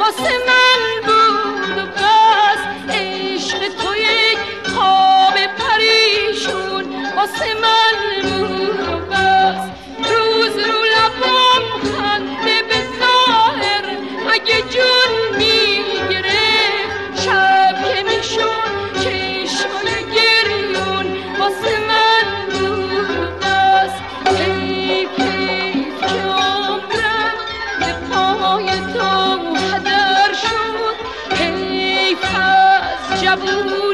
واسه من بود و بس. عشق تو یک خواب پریشون واسه من بود و بس. روز رو لبم خنده به ظاهر اگه جون میگرفت، شب که میشون چشمای گریون واسه من بود و بس. حیف حیف که عمرم به پای تو هدر شد، حیف از جوون